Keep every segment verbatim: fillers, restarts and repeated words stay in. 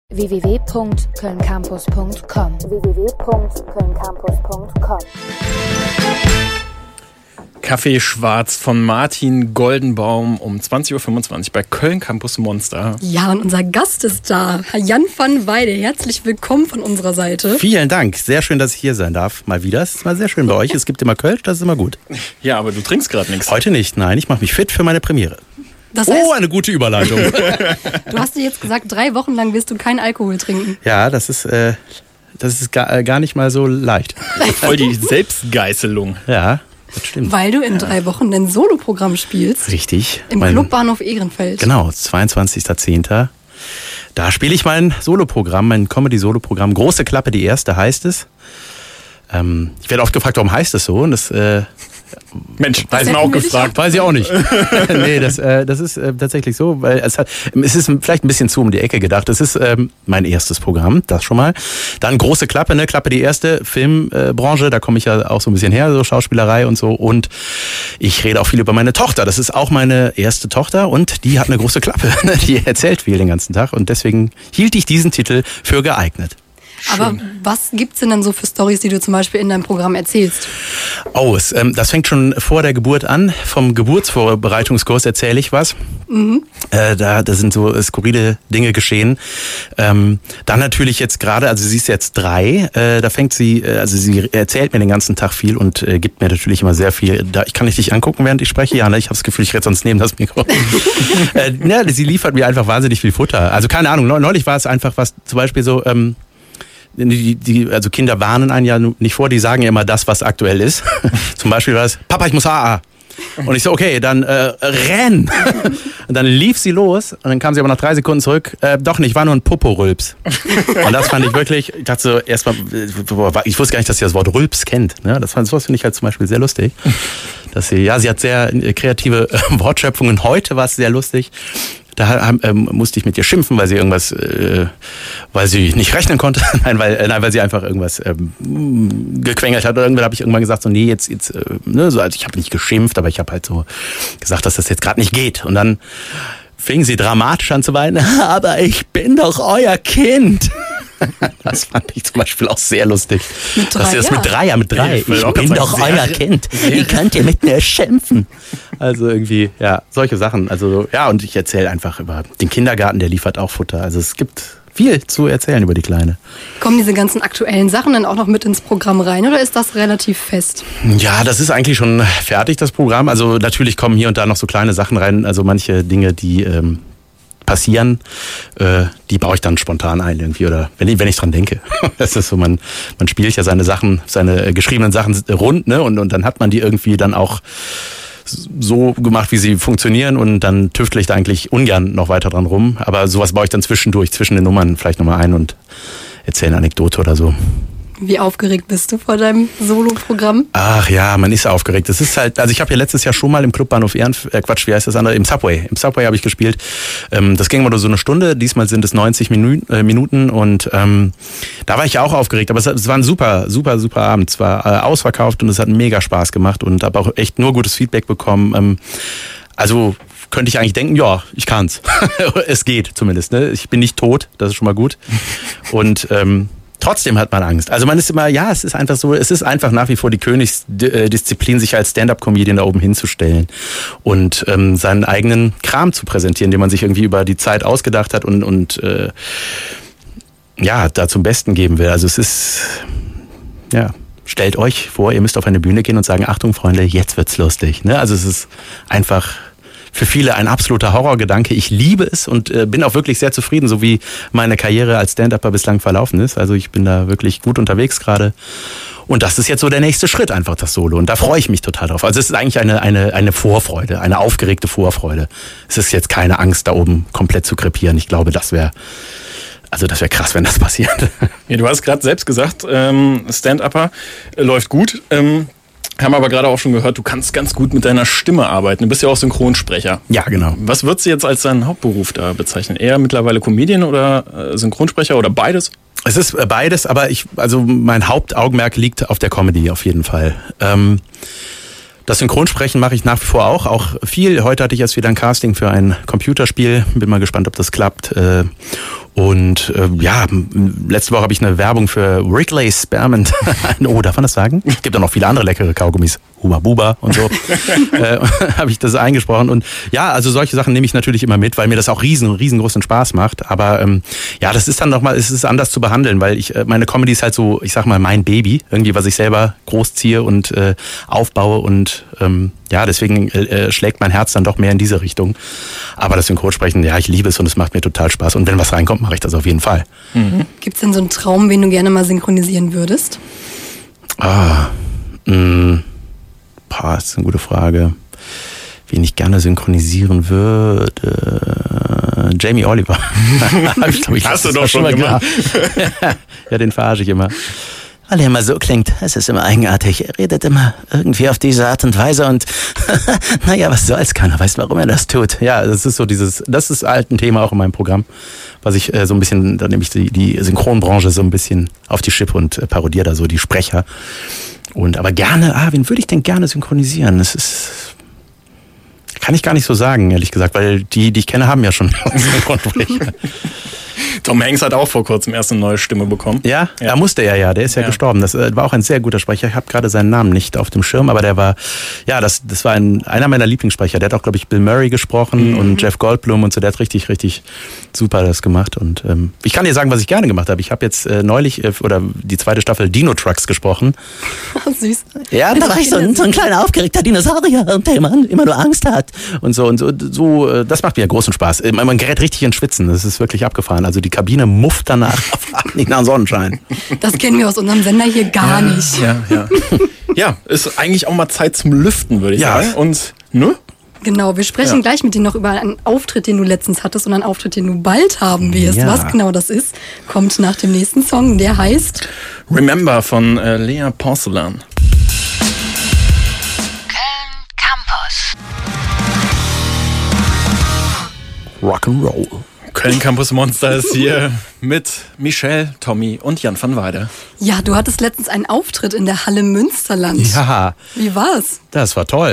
w w w punkt köln campus punkt com w w w punkt köln campus punkt com Kaffee Schwarz von Martin Goldenbaum um zwanzig Uhr fünfundzwanzig bei Köln Campus Monster. Ja, und unser Gast ist da, Herr Jan van Weide. Herzlich willkommen von unserer Seite. Vielen Dank. Sehr schön, dass ich hier sein darf. Mal wieder. Es ist mal sehr schön bei euch. Es gibt immer Kölsch, das ist immer gut. Ja, aber du trinkst gerade nichts. Heute nicht, nein. Ich mache mich fit für meine Premiere. Das heißt, oh, eine gute Überleitung. Du hast dir jetzt gesagt, drei Wochen lang wirst du keinen Alkohol trinken. Ja, das ist, äh, das ist gar, äh, gar nicht mal so leicht. Voll die Selbstgeißelung. Ja, das stimmt. Weil du in drei Wochen ein Soloprogramm spielst. Richtig. Im mein, Clubbahnhof Ehrenfeld. Genau, zweiundzwanzigster zehnter Da spiele ich mein Soloprogramm, mein Comedy-Soloprogramm. Große Klappe, die erste heißt es. Ähm, ich werde oft gefragt, warum heißt es so? Und das... Äh, Mensch, da ist mir auch gefragt. Weiß ich auch nicht. nee, das, äh, das ist äh, tatsächlich so, weil es hat, es ist vielleicht ein bisschen zu um die Ecke gedacht. Es ist ähm, mein erstes Programm, das schon mal. Dann große Klappe, ne, Klappe die erste, Filmbranche, äh, da komme ich ja auch so ein bisschen her, so Schauspielerei und so. Und ich rede auch viel über meine Tochter. Das ist auch meine erste Tochter und die hat eine große Klappe. Die erzählt viel den ganzen Tag und deswegen hielt ich diesen Titel für geeignet. Aber schön. Was gibt's denn dann so für Storys, die du zum Beispiel in deinem Programm erzählst? Oh, es, ähm, das fängt schon vor der Geburt an. Vom Geburtsvorbereitungskurs erzähle ich was. Mhm. Äh, da, da sind so skurrile Dinge geschehen. Ähm, dann natürlich jetzt gerade, also sie ist jetzt drei, äh, da fängt sie, äh, also sie erzählt mir den ganzen Tag viel und äh, gibt mir natürlich immer sehr viel. Da, ich kann nicht dich angucken, während ich spreche, ja, ne? Ich habe das Gefühl, ich rede sonst neben das Mikro. äh, ja, sie liefert mir einfach wahnsinnig viel Futter. Also keine Ahnung, neulich war es einfach was, zum Beispiel so, ähm, Die, die, also Kinder warnen einen ja nicht vor, die sagen ja immer das, was aktuell ist. Zum Beispiel war es, Papa, ich muss A A. Und ich so, okay, dann äh, renn. Und dann lief sie los und dann kam sie aber nach drei Sekunden zurück. Äh, doch nicht, war nur ein Popo-Rülps. Und das fand ich wirklich, ich dachte so, erstmal, ich wusste gar nicht, dass sie das Wort Rülps kennt. Ne? Das, das finde ich halt zum Beispiel sehr lustig. Dass sie, ja, sie hat sehr kreative Wortschöpfungen. Heute war es sehr lustig. Da ähm, musste ich mit ihr schimpfen, weil sie irgendwas, äh, weil sie nicht rechnen konnte. nein, weil, äh, nein, weil sie einfach irgendwas ähm, gequengelt hat. Oder irgendwann habe ich irgendwann gesagt, so nee, jetzt, jetzt, äh, ne, so, also ich habe nicht geschimpft, aber ich habe halt so gesagt, dass das jetzt gerade nicht geht. Und dann fing sie dramatisch an zu weinen. Aber ich bin doch euer Kind. Das fand ich zum Beispiel auch sehr lustig. Mit drei, dass sie das ja. mit drei, ja mit drei. Ich, ich bin doch sehr, euer Kind. Wie könnt ihr mit mir schimpfen? Also irgendwie, ja, solche Sachen. Also ja, und ich erzähle einfach über den Kindergarten, der liefert auch Futter. Also es gibt viel zu erzählen über die Kleine. Kommen diese ganzen aktuellen Sachen dann auch noch mit ins Programm rein oder ist das relativ fest? Ja, das ist eigentlich schon fertig, das Programm. Also natürlich kommen hier und da noch so kleine Sachen rein. Also manche Dinge, die ähm, passieren, äh, die baue ich dann spontan ein irgendwie oder wenn ich, wenn ich dran denke. Das ist so, man, man spielt ja seine Sachen, seine geschriebenen Sachen rund, ne? Und, und dann hat man die irgendwie dann auch so gemacht, wie sie funktionieren und dann tüftle ich da eigentlich ungern noch weiter dran rum. Aber sowas baue ich dann zwischendurch, zwischen den Nummern vielleicht nochmal ein und erzähle eine Anekdote oder so. Wie aufgeregt bist du vor deinem Solo-Programm? Ach ja, man ist aufgeregt. Das ist halt, also ich habe ja letztes Jahr schon mal im Clubbahnhof Ehrenfeld, äh Quatsch, wie heißt das andere? Im Subway. Im Subway habe ich gespielt. Ähm, das ging immer nur so eine Stunde. Diesmal sind es neunzig Minuten und ähm, da war ich ja auch aufgeregt. Aber es, es war ein super, super, super Abend. Es war äh, ausverkauft und es hat mega Spaß gemacht und habe auch echt nur gutes Feedback bekommen. Ähm, also könnte ich eigentlich denken, ja, ich kann's. Es geht zumindest. Ne? Ich bin nicht tot, das ist schon mal gut. Und ähm, trotzdem hat man Angst. Also man ist immer, ja, es ist einfach so, es ist einfach nach wie vor die Königsdisziplin, sich als Stand-up-Comedian da oben hinzustellen und ähm, seinen eigenen Kram zu präsentieren, den man sich irgendwie über die Zeit ausgedacht hat und, und äh, ja, da zum Besten geben will. Also es ist, ja, stellt euch vor, ihr müsst auf eine Bühne gehen und sagen, Achtung Freunde, jetzt wird's lustig. Ne? Also es ist einfach für viele ein absoluter Horrorgedanke. Ich liebe es und äh, bin auch wirklich sehr zufrieden, so wie meine Karriere als Stand-Upper bislang verlaufen ist. Also ich bin da wirklich gut unterwegs gerade. Und das ist jetzt so der nächste Schritt, einfach das Solo. Und da freue ich mich total drauf. Also es ist eigentlich eine, eine, eine Vorfreude, eine aufgeregte Vorfreude. Es ist jetzt keine Angst, da oben komplett zu krepieren. Ich glaube, das wäre... Also das wäre krass, wenn das passiert. Ja, du hast gerade selbst gesagt, ähm, Stand-Upper äh, läuft gut. Ähm, haben aber gerade auch schon gehört, du kannst ganz gut mit deiner Stimme arbeiten. Du bist ja auch Synchronsprecher. Ja, genau. Was würdest du jetzt als deinen Hauptberuf da bezeichnen? Eher mittlerweile Comedian oder äh, Synchronsprecher oder beides? Es ist beides, aber ich, also mein Hauptaugenmerk liegt auf der Comedy auf jeden Fall. Ähm, Das Synchronsprechen mache ich nach wie vor auch, auch viel. Heute hatte ich erst wieder ein Casting für ein Computerspiel. Bin mal gespannt, ob das klappt. Und äh, ja, letzte Woche habe ich eine Werbung für Wrigley Spearmint. Oh, darf man das sagen? Es gibt auch noch viele andere leckere Kaugummis. Huba Buba und so. äh, habe ich das eingesprochen. Und ja, also solche Sachen nehme ich natürlich immer mit, weil mir das auch riesen, riesengroßen Spaß macht. Aber ähm, ja, das ist dann nochmal, es ist anders zu behandeln, weil ich äh, meine Comedy ist halt so, ich sag mal, mein Baby. Irgendwie, was ich selber großziehe und äh, aufbaue. Und ähm, ja, deswegen äh, schlägt mein Herz dann doch mehr in diese Richtung. Aber das Synchronsprechen, ja, ich liebe es und es macht mir total Spaß. Und wenn was reinkommt, mache ich das auf jeden Fall. Mhm. Gibt es denn so einen Traum, wen du gerne mal synchronisieren würdest? Ah, mh. Boah, das ist eine gute Frage. Wen ich gerne synchronisieren würde. Jamie Oliver. ich glaub, ich Hast du doch schon mal gemacht. Ja, den verarsche ich immer. Weil er immer so klingt. Es ist immer eigenartig. Er redet immer irgendwie auf diese Art und Weise und naja, was soll's, keiner weiß, warum er das tut. Ja, das ist so dieses, das ist halt ein Thema auch in meinem Programm, was ich äh, so ein bisschen, da nehme ich die, die Synchronbranche so ein bisschen auf die Schippe und äh, parodiere da so die Sprecher. Und aber gerne, ah, wen würde ich denn gerne synchronisieren? Das ist, kann ich gar nicht so sagen, ehrlich gesagt, weil die, die ich kenne, haben ja schon Synchronsprecher. Tom Hanks hat auch vor kurzem erst eine neue Stimme bekommen. Ja, ja. Da musste er ja, der ist ja, ja gestorben. Das war auch ein sehr guter Sprecher. Ich habe gerade seinen Namen nicht auf dem Schirm, aber der war, ja, das, das war ein, einer meiner Lieblingssprecher. Der hat auch, glaube ich, Bill Murray gesprochen mhm. und Jeff Goldblum und so. Der hat richtig, richtig super das gemacht. Und ähm, ich kann dir sagen, was ich gerne gemacht habe. Ich habe jetzt äh, neulich äh, oder die zweite Staffel Dino Trucks gesprochen. Oh, süß. Ja, da war ich so ein, so ein kleiner aufgeregter Dinosaurier, der immer, immer nur Angst hat. Und so und so, so, das macht mir großen Spaß. Man gerät richtig ins Schwitzen. Das ist wirklich abgefahren. Also die Kabine mufft danach, nicht nach Sonnenschein. Das kennen wir aus unserem Sender hier gar ja, nicht. Ja, ja. Ja, ist eigentlich auch mal Zeit zum Lüften, würde ich ja. sagen. Und, ne? Genau, wir sprechen ja. gleich mit dir noch über einen Auftritt, den du letztens hattest und einen Auftritt, den du bald haben wirst. Ja. Was genau das ist, kommt nach dem nächsten Song. Der heißt Remember von äh, Lea Porzellan. Köln Campus. Rock'n'Roll. Köln Campus Monster ist hier mit Michelle, Tommy und Jan van Weide. Ja, du hattest letztens einen Auftritt in der Halle Münsterland. Ja. Wie war's? Das war toll.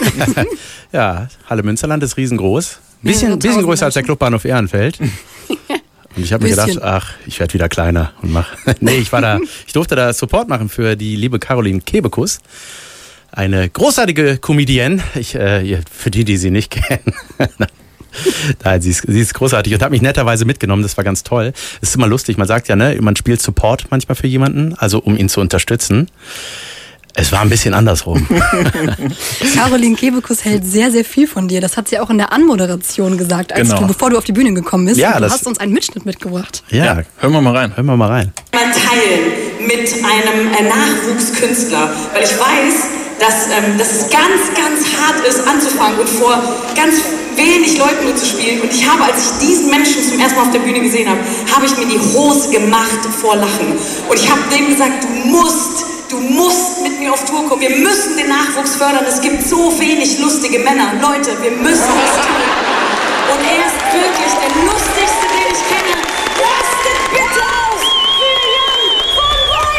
Ja, Halle Münsterland ist riesengroß. Bisschen, bisschen größer als der Clubbahnhof Ehrenfeld. Und ich habe mir gedacht, ach, ich werde wieder kleiner und mach. Nee, ich war da, ich durfte da Support machen für die liebe Caroline Kebekus. Eine großartige Comedienne. Ich, äh, für die, die sie nicht kennen. Nein, sie ist, sie ist großartig und hat mich netterweise mitgenommen, das war ganz toll. Es ist immer lustig, man sagt ja, ne, man spielt Support manchmal für jemanden, also um ihn zu unterstützen. Es war ein bisschen andersrum. Caroline Kebekus hält sehr, sehr viel von dir. Das hat sie auch in der Anmoderation gesagt, als genau. du, bevor du auf die Bühne gekommen bist. Ja, du das hast uns einen Mitschnitt mitgebracht. Ja, ja, hören wir mal rein. Hören wir mal rein. Mal teilen mit einem äh, Nachwuchskünstler, weil ich weiß, dass, ähm, dass es ganz, ganz hart ist, anzufangen und vor ganz wenig Leuten nur zu spielen. Und ich habe, als ich diesen Menschen zum ersten Mal auf der Bühne gesehen habe, habe ich mir die Hose gemacht vor Lachen. Und ich habe dem gesagt, du musst, du musst mit mir auf Tour kommen. Wir müssen den Nachwuchs fördern. Es gibt so wenig lustige Männer. Leute, wir müssen das tun. Und er ist wirklich der lustigste, den ich kenne. Rastet bitte auf für Jan van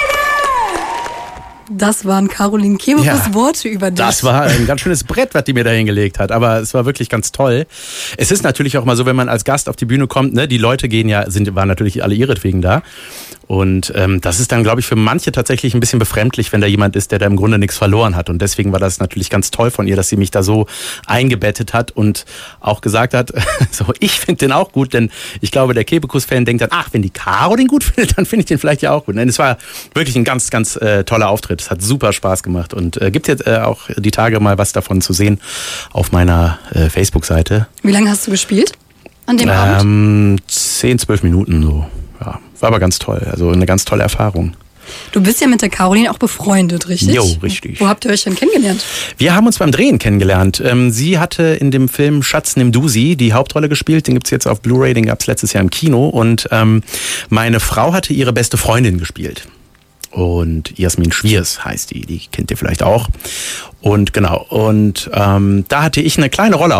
Weide! Das waren Caroline Kebekus Ja, Worte über dich. Das war ein ganz schönes Brett, was die mir da hingelegt hat. Aber es war wirklich ganz toll. Es ist natürlich auch mal so, wenn man als Gast auf die Bühne kommt, ne, die Leute gehen ja, sind, waren natürlich alle ihretwegen da. Und ähm, das ist dann, glaube ich, für manche tatsächlich ein bisschen befremdlich, wenn da jemand ist, der da im Grunde nichts verloren hat. Und deswegen war das natürlich ganz toll von ihr, dass sie mich da so eingebettet hat und auch gesagt hat, so, ich finde den auch gut, denn ich glaube, der Kebekus-Fan denkt dann, ach, wenn die Caro den gut findet, dann finde ich den vielleicht ja auch gut. Denn es war wirklich ein ganz, ganz äh, toller Auftritt. Es hat super Spaß gemacht und äh, gibt jetzt äh, auch die Tage mal was davon zu sehen auf meiner äh, Facebook-Seite. Wie lange hast du gespielt an dem ähm, Abend? zehn, zwölf Minuten so. Ja, war aber ganz toll. Also eine ganz tolle Erfahrung. Du bist ja mit der Caroline auch befreundet, richtig? Jo, richtig. Wo habt ihr euch denn kennengelernt? Wir haben uns beim Drehen kennengelernt. Ähm, sie hatte in dem Film Schatz, nimm du sie die Hauptrolle gespielt. Den gibt's jetzt auf Blu-ray, den gab's letztes Jahr im Kino. Und ähm, meine Frau hatte ihre beste Freundin gespielt. Und Jasmin Schwiers heißt die, die kennt ihr vielleicht auch. Und genau, und ähm, da hatte ich eine kleine Rolle auch.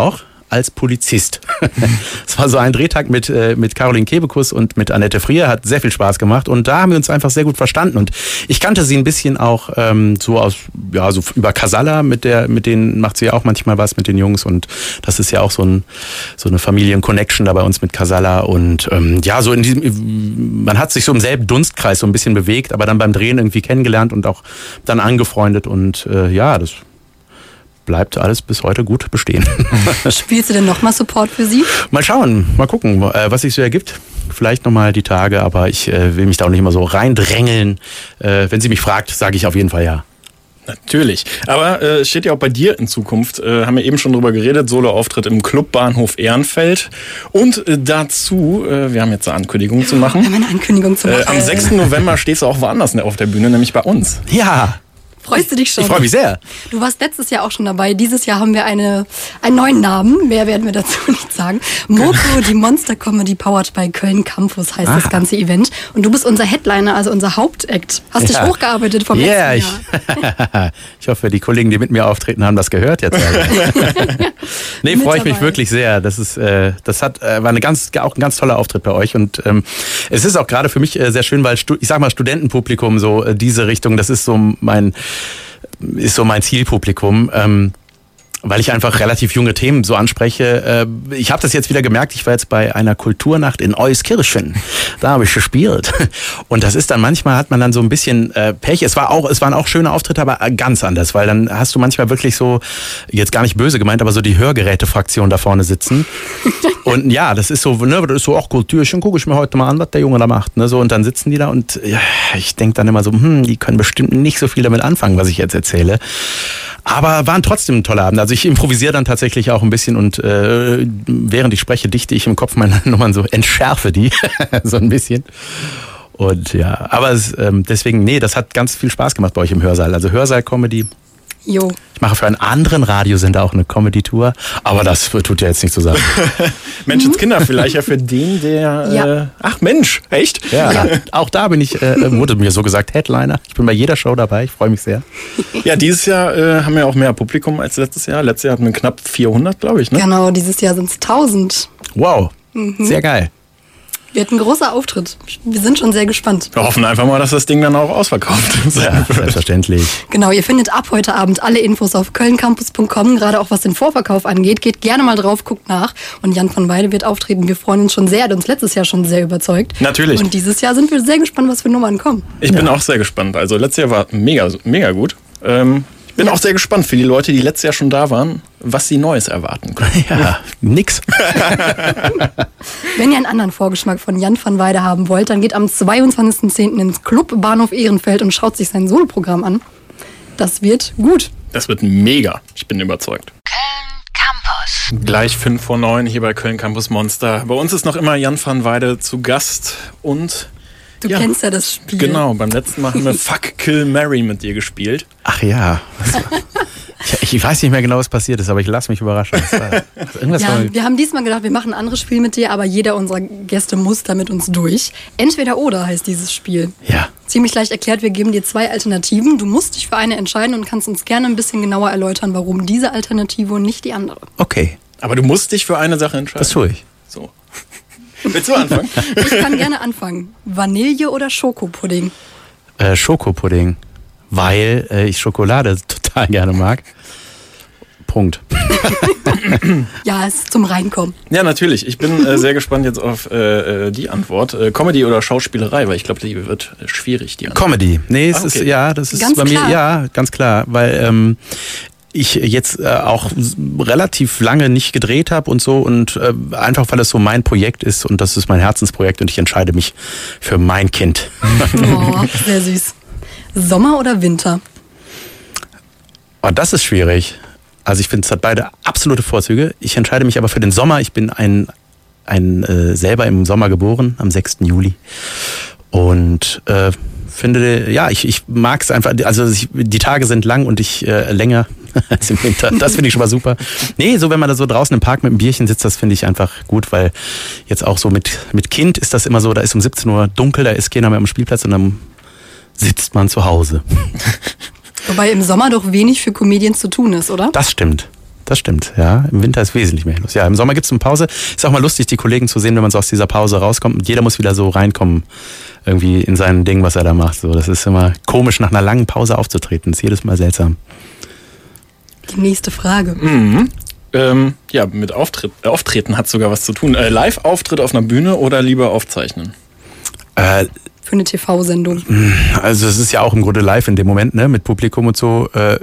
als Polizist. Es war so ein Drehtag mit, äh, mit Caroline Kebekus und mit Annette Frier, hat sehr viel Spaß gemacht und da haben wir uns einfach sehr gut verstanden und ich kannte sie ein bisschen auch ähm, so aus, ja, so über Casalla, mit der, mit denen macht sie ja auch manchmal was mit den Jungs und das ist ja auch so, ein, so eine Familien-Connection da bei uns mit Casalla und ähm, ja, so in diesem, man hat sich so im selben Dunstkreis so ein bisschen bewegt, aber dann beim Drehen irgendwie kennengelernt und auch dann angefreundet und äh, ja, das bleibt alles bis heute gut bestehen. Spielst du denn nochmal Support für sie? Mal schauen, mal gucken, was sich so ergibt. Vielleicht nochmal die Tage, aber ich äh, will mich da auch nicht immer so reindrängeln. Äh, wenn sie mich fragt, sage ich auf jeden Fall ja. Natürlich. Aber äh, steht ja auch bei dir in Zukunft, äh, haben wir eben schon drüber geredet, Solo-Auftritt im Club Bahnhof Ehrenfeld. Und äh, dazu, äh, wir haben jetzt eine Ankündigung zu machen. Wir haben eine Ankündigung zu machen. Äh, am sechsten November stehst du auch woanders auf der Bühne, nämlich bei uns. Ja. Freust du dich schon? Ich freue mich sehr. Du warst letztes Jahr auch schon dabei. Dieses Jahr haben wir eine, einen neuen Namen. Mehr werden wir dazu nicht sagen. Moko, die Monster Comedy Powered by Köln Campus heißt ah. das ganze Event. Und du bist unser Headliner, also unser Hauptact. Hast ja. dich hochgearbeitet vom yeah, letzten Jahr. Ich, ich hoffe, die Kollegen, die mit mir auftreten, haben das gehört jetzt. Nee, freue ich mich wirklich sehr. Das ist, äh, das hat, äh, war eine ganz, auch ein ganz toller Auftritt bei euch. Und ähm, es ist auch gerade für mich äh, sehr schön, weil Stu- ich sag mal Studentenpublikum so äh, diese Richtung, das ist so mein ist so mein Zielpublikum, ähm, weil ich einfach relativ junge Themen so anspreche. Äh, ich habe das jetzt wieder gemerkt, ich war jetzt bei einer Kulturnacht in Euskirchen, da habe ich gespielt und das ist dann manchmal, hat man dann so ein bisschen äh, Pech, es war auch, es waren auch schöne Auftritte, aber ganz anders, weil dann hast du manchmal wirklich so, jetzt gar nicht böse gemeint, aber so die Hörgerätefraktion da vorne sitzen und ja, das ist so, ne, das ist so, ach Kulturchen, gucke ich mir heute mal an, was der Junge da macht, ne, so und dann sitzen die da und ja, ich denke dann immer so, hm, die können bestimmt nicht so viel damit anfangen, was ich jetzt erzähle. Aber waren trotzdem ein toller Abend. Also ich improvisiere dann tatsächlich auch ein bisschen und äh, während ich spreche, dichte ich im Kopf meine Nummern so, entschärfe die so ein bisschen. Und ja, aber es, ähm, deswegen, nee, das hat ganz viel Spaß gemacht bei euch im Hörsaal. Also Hörsaal-Comedy. Jo. Ich mache für einen anderen Radiosender auch eine Comedy-Tour, aber das tut ja jetzt nicht so sagen. Menschenskinder vielleicht ja für den, der... Ja. Äh, ach Mensch, echt? Ja, ja. Auch da bin ich, äh, wurde mir so gesagt, Headliner. Ich bin bei jeder Show dabei, ich freue mich sehr. Ja, dieses Jahr äh, haben wir auch mehr Publikum als letztes Jahr. Letztes Jahr hatten wir knapp vierhundert, glaube ich, ne? Genau, dieses Jahr sind es tausend. Wow, mhm. Sehr geil. Wir hatten einen großen Auftritt. Wir sind schon sehr gespannt. Wir hoffen einfach mal, dass das Ding dann auch ausverkauft ist. Ja, selbstverständlich. Genau, ihr findet ab heute Abend alle Infos auf köln campus punkt com, gerade auch was den Vorverkauf angeht. Geht gerne mal drauf, guckt nach. Und Jan van Weide wird auftreten. Wir freuen uns schon sehr. Er hat uns letztes Jahr schon sehr überzeugt. Natürlich. Und dieses Jahr sind wir sehr gespannt, was für Nummern kommen. Ich bin ja. auch sehr gespannt. Also letztes Jahr war mega, mega gut. Ähm, ich bin ja. auch sehr gespannt für die Leute, die letztes Jahr schon da waren, was sie Neues erwarten können. Ja, nix. Wenn ihr einen anderen Vorgeschmack von Jan van Weide haben wollt, dann geht am zweiundzwanzigsten zehnten ins Club Bahnhof Ehrenfeld und schaut sich sein Soloprogramm an. Das wird gut. Das wird mega. Ich bin überzeugt. Köln Campus. Gleich fünf vor neun hier bei Köln Campus Monster. Bei uns ist noch immer Jan van Weide zu Gast und... Du ja, kennst ja das Spiel. Genau, beim letzten Mal haben wir Fuck, Kill, Marry mit dir gespielt. Ach ja. Ich, ich weiß nicht mehr genau, was passiert ist, aber ich lasse mich überraschen. War, irgendwas ja, war... Wir haben diesmal gedacht, wir machen ein anderes Spiel mit dir, aber jeder unserer Gäste muss da mit uns durch. Entweder oder heißt dieses Spiel. Ja. Ziemlich leicht erklärt, wir geben dir zwei Alternativen. Du musst dich für eine entscheiden und kannst uns gerne ein bisschen genauer erläutern, warum diese Alternative und nicht die andere. Okay. Aber du musst dich für eine Sache entscheiden. Das tue ich. So. Willst du anfangen? Ich kann gerne anfangen. Vanille oder Schokopudding? Äh, Schokopudding. Weil äh, ich Schokolade total gerne mag. Punkt. Ja, es ist zum Reinkommen. Ja, natürlich. Ich bin äh, sehr gespannt jetzt auf äh, die Antwort. Äh, Comedy oder Schauspielerei, weil ich glaube, die wird schwierig, die Antwort. Comedy. Nee, es ah, okay. ist, ja, das ist ganz bei klar. mir, ja, ganz klar. Weil, ähm, ich jetzt äh, auch relativ lange nicht gedreht habe und so und äh, einfach, weil es so mein Projekt ist und das ist mein Herzensprojekt und ich entscheide mich für mein Kind. Oh, sehr süß. Sommer oder Winter? Oh, das ist schwierig. Also ich finde, es hat beide absolute Vorzüge. Ich entscheide mich aber für den Sommer. Ich bin ein, ein äh, selber im Sommer geboren, am sechsten Juli. Und äh, finde, ja, ich, ich mag es einfach, also ich, die Tage sind lang und ich äh, länger als im Winter. Das finde ich schon mal super. Nee, so wenn man da so draußen im Park mit einem Bierchen sitzt, das finde ich einfach gut, weil jetzt auch so mit, mit Kind ist das immer so, da ist um siebzehn Uhr dunkel, da ist keiner mehr am Spielplatz und dann sitzt man zu Hause. Wobei im Sommer doch wenig für Comedians zu tun ist, oder? Das stimmt. Das stimmt, ja. Im Winter ist wesentlich mehr los. Ja, im Sommer gibt's eine Pause. Ist auch mal lustig, die Kollegen zu sehen, wenn man so aus dieser Pause rauskommt. Und jeder muss wieder so reinkommen, irgendwie in sein Ding, was er da macht. So, das ist immer komisch, nach einer langen Pause aufzutreten. Das ist jedes Mal seltsam. Die nächste Frage. Mhm. Ähm, ja, mit Auftritt, äh, Auftreten hat sogar was zu tun. Äh, Live-Auftritt auf einer Bühne oder lieber aufzeichnen? Äh, Für eine T V-Sendung. Also es ist ja auch im Grunde live in dem Moment, ne, mit Publikum und so. Äh,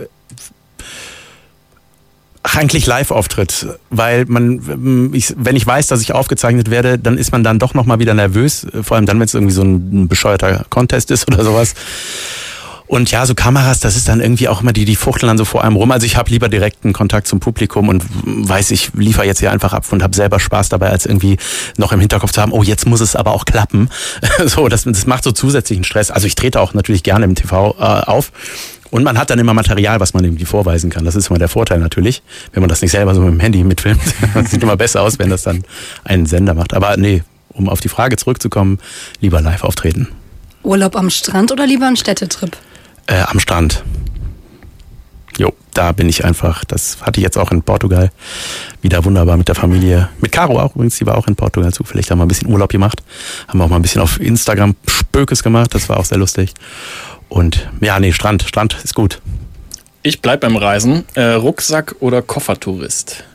Ach, eigentlich Live-Auftritt, weil man, ich, wenn ich weiß, dass ich aufgezeichnet werde, dann ist man dann doch nochmal wieder nervös, vor allem dann, wenn es irgendwie so ein bescheuerter Contest ist oder sowas. Und ja, so Kameras, das ist dann irgendwie auch immer, die, die fuchteln dann so vor einem rum. Also ich habe lieber direkten Kontakt zum Publikum und weiß, ich liefere jetzt hier einfach ab und habe selber Spaß dabei, als irgendwie noch im Hinterkopf zu haben, oh, jetzt muss es aber auch klappen. So, das, das macht so zusätzlichen Stress. Also ich trete auch natürlich gerne im T V äh, auf. Und man hat dann immer Material, was man irgendwie vorweisen kann. Das ist immer der Vorteil natürlich, wenn man das nicht selber so mit dem Handy mitfilmt. Das sieht immer besser aus, wenn das dann ein Sender macht. Aber nee, um auf die Frage zurückzukommen, lieber live auftreten. Urlaub am Strand oder lieber ein Städtetrip? Äh, am Strand. Jo, da bin ich einfach. Das hatte ich jetzt auch in Portugal. Wieder wunderbar mit der Familie. Mit Caro auch übrigens, die war auch in Portugal zufällig. Da haben wir ein bisschen Urlaub gemacht. Haben wir auch mal ein bisschen auf Instagram Spökes gemacht. Das war auch sehr lustig. Und ja, nee, Strand. Strand ist gut. Ich bleib beim Reisen. Äh, Rucksack oder Koffertourist?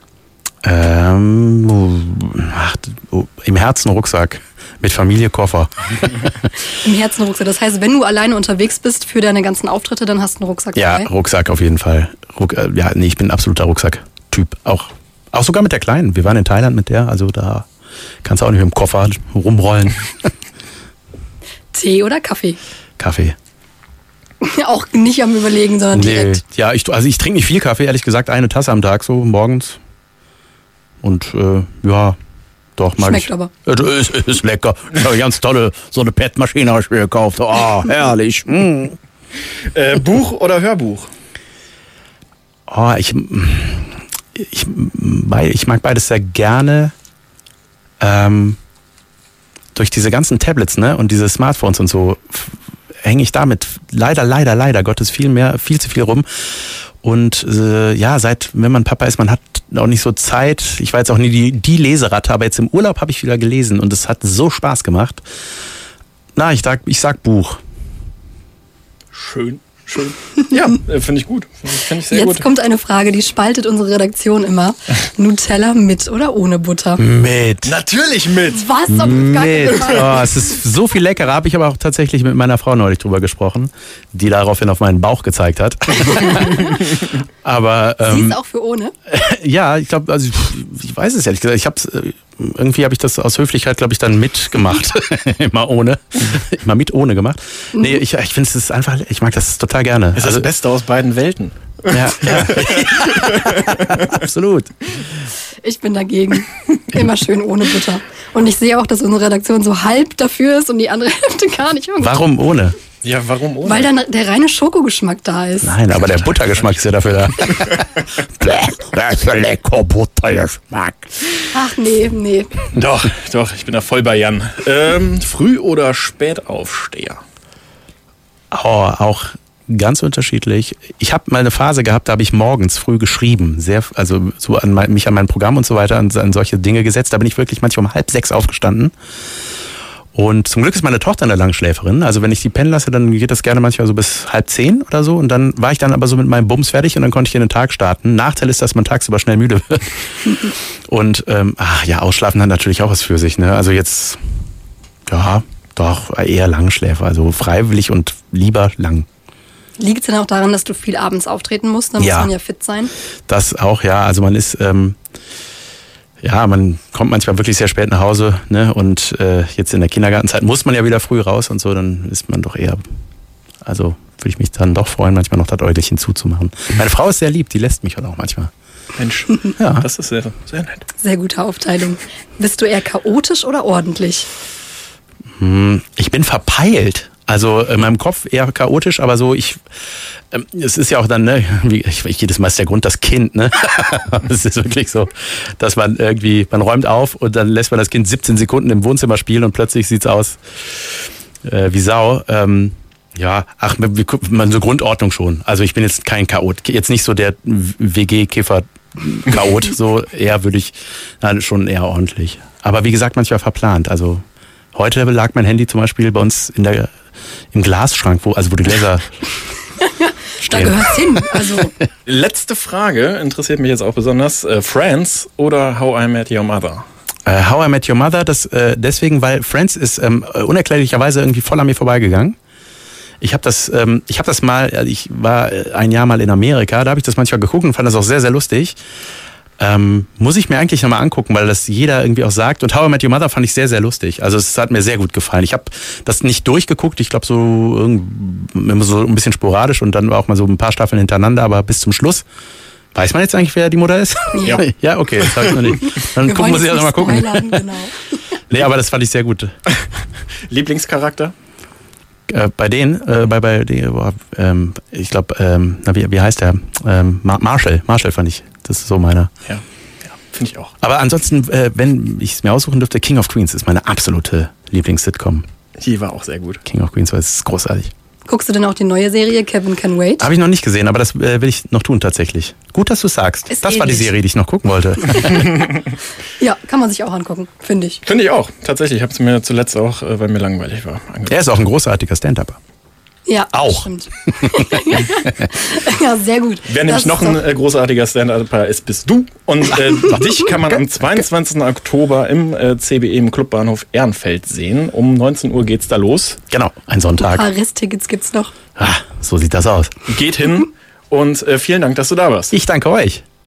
Ähm, ach, oh, im Herzen Rucksack. Mit Familie Koffer. Im Herzen Rucksack. Das heißt, wenn du alleine unterwegs bist für deine ganzen Auftritte, dann hast du einen Rucksack dabei? Ja, Rucksack auf jeden Fall. Ruck, äh, ja, nee, ich bin ein absoluter Rucksack-Typ. Auch, auch sogar mit der Kleinen. Wir waren in Thailand mit der, also da kannst du auch nicht mit dem Koffer rumrollen. Tee oder Kaffee? Kaffee. Auch nicht am Überlegen, sondern Nee, direkt. ja, ich, also ich trinke nicht viel Kaffee, ehrlich gesagt, eine Tasse am Tag so morgens. Und äh, ja, doch mag Schmeckt ich. aber. Ja, das ist, ist lecker. Ja, ganz tolle, so eine P E T-Maschine habe ich mir gekauft. Oh, herrlich. Mm. Äh, Buch oder Hörbuch? Oh, ich, ich, ich mag beides sehr gerne. Ähm, durch diese ganzen Tablets, ne, und diese Smartphones und so hänge ich damit leider, leider, leider Gottes viel mehr, viel zu viel rum. Und äh, ja, seit, wenn man Papa ist, man hat auch nicht so Zeit. Ich war jetzt auch nie die, die Leseratte, aber jetzt im Urlaub habe ich wieder gelesen und es hat so Spaß gemacht. Na, ich sag, ich sag Buch. Schön, schön. Ja, äh, finde ich gut. Finde ich sehr Jetzt gut. kommt eine Frage, die spaltet unsere Redaktion immer. Nutella mit oder ohne Butter? Mit. Natürlich mit. Was? Auf gar keinen Mit. Fall. Oh, es ist so viel leckerer. Habe ich aber auch tatsächlich mit meiner Frau neulich drüber gesprochen, die daraufhin auf meinen Bauch gezeigt hat. Aber Sie ähm, ist auch für ohne? ja, ich glaube, also ich weiß es ehrlich gesagt. Ich hab's, äh, irgendwie habe ich das aus Höflichkeit, glaube ich, dann mitgemacht. Immer ohne. Immer mit ohne gemacht. Nee, ich, ich finde es ist einfach, ich mag das total gerne. Das ist das Beste aus beiden Welten. Ja, ja. Absolut. Ich bin dagegen. Immer schön ohne Butter. Und ich sehe auch, dass unsere Redaktion so halb dafür ist und die andere Hälfte gar nicht. Warum ohne? Ja, warum ohne? Weil dann der reine Schokogeschmack da ist. Nein, aber der Buttergeschmack ist ja dafür da. Der ist ein lecker Buttergeschmack. Ach nee, nee. Doch, doch, ich bin da voll bei Jan. Ähm, Früh- oder Spätaufsteher? Oh, auch ganz unterschiedlich. Ich habe mal eine Phase gehabt, da habe ich morgens früh geschrieben, sehr, also so an mein, mich an mein Programm und so weiter, an, an solche Dinge gesetzt. Da bin ich wirklich manchmal um halb sechs aufgestanden. Und zum Glück ist meine Tochter eine Langschläferin. Also wenn ich die pennen lasse, dann geht das gerne manchmal so bis halb zehn oder so. Und dann war ich dann aber so mit meinem Bums fertig und dann konnte ich in den Tag starten. Nachteil ist, dass man tagsüber schnell müde wird. Und ähm, ach ja, Ausschlafen hat natürlich auch was für sich. Ne? Also jetzt, ja, doch eher Langschläfer. Also freiwillig und lieber lang. Liegt es denn auch daran, dass du viel abends auftreten musst? Dann Ja. muss man ja fit sein. Das auch, ja. Also man ist, ähm, ja, man kommt manchmal wirklich sehr spät nach Hause, ne? Und äh, jetzt in der Kindergartenzeit muss man ja wieder früh raus und so, dann ist man doch eher, also würde ich mich dann doch freuen, manchmal noch das Äugelchen zuzumachen. Meine Frau ist sehr lieb, die lässt mich halt auch manchmal. Mensch, Ja. das ist sehr, sehr nett. Sehr gute Aufteilung. Bist du eher chaotisch oder ordentlich? Hm, ich bin verpeilt. Also in meinem Kopf eher chaotisch, aber so ich, ähm, es ist ja auch dann, ne, wie, ich, ich jedes Mal ist der Grund das Kind, ne? Es ist wirklich so, dass man irgendwie, man räumt auf und dann lässt man das Kind siebzehn Sekunden im Wohnzimmer spielen und plötzlich sieht's aus äh, wie Sau. Ähm, ja, ach, man so Grundordnung schon. Also ich bin jetzt kein Chaot, jetzt nicht so der W G-Kiffer Chaot, so eher würde ich, na, schon eher ordentlich. Aber wie gesagt, manchmal verplant. Also heute lag mein Handy zum Beispiel bei uns in der, im Glasschrank, wo, also wo die Gläser Da gehört's hin. Also. Letzte Frage, interessiert mich jetzt auch besonders. Äh, Friends oder How I Met Your Mother? Äh, How I Met Your Mother, das äh, deswegen, weil Friends ist ähm, unerklärlicherweise irgendwie voll an mir vorbeigegangen. Ich habe das, ähm, ich habe das mal, ich war ein Jahr mal in Amerika, da habe ich das manchmal geguckt und fand das auch sehr, sehr lustig. Ähm, muss ich mir eigentlich nochmal angucken, weil das jeder irgendwie auch sagt. Und How I Met Your Mother fand ich sehr, sehr lustig. Also es hat mir sehr gut gefallen. Ich habe das nicht durchgeguckt, ich glaube so, immer so ein bisschen sporadisch und dann auch mal so ein paar Staffeln hintereinander, aber bis zum Schluss. Weiß man jetzt eigentlich, wer die Mutter ist? Ja. Ja, okay, das habe ich noch nicht. Dann Wir gucken wir sie also mal gucken. Genau. Nee, aber das fand ich sehr gut. Lieblingscharakter? Äh, bei denen, äh, bei, bei die, boah, ähm, ich glaube, ähm, na, wie, wie heißt der? Ähm, Mar- Marshall, Marshall fand ich. Das ist so meiner. Ja, ja, finde ich auch. Aber ansonsten, äh, wenn ich es mir aussuchen dürfte, King of Queens ist meine absolute Lieblings-Sitcom. Die war auch sehr gut. King of Queens, weil es ist großartig. Guckst du denn auch die neue Serie Kevin Can Wait? Habe ich noch nicht gesehen, aber das äh, will ich noch tun tatsächlich. Gut, dass du sagst. Ist das war die ähnlich. Serie, die ich noch gucken wollte. Ja, kann man sich auch angucken, finde ich. Finde ich auch. Tatsächlich, ich habe es mir zuletzt auch, äh, weil mir langweilig war, angeguckt. Er ist auch ein großartiger Stand-Upper. Ja, Auch. Stimmt. Ja, sehr gut. Wer nämlich Das noch ist ein doch- äh, großartiger Stand-Upper ist, bist du. Und äh, dich kann man am zweiundzwanzigsten Oktober im äh, C B E im Clubbahnhof Ehrenfeld sehen. Um neunzehn Uhr geht's da los. Genau, ein Sonntag. Paris-Tickets gibt's noch. Ah, so sieht das aus. Geht hin und äh, vielen Dank, dass du da warst. Ich danke euch.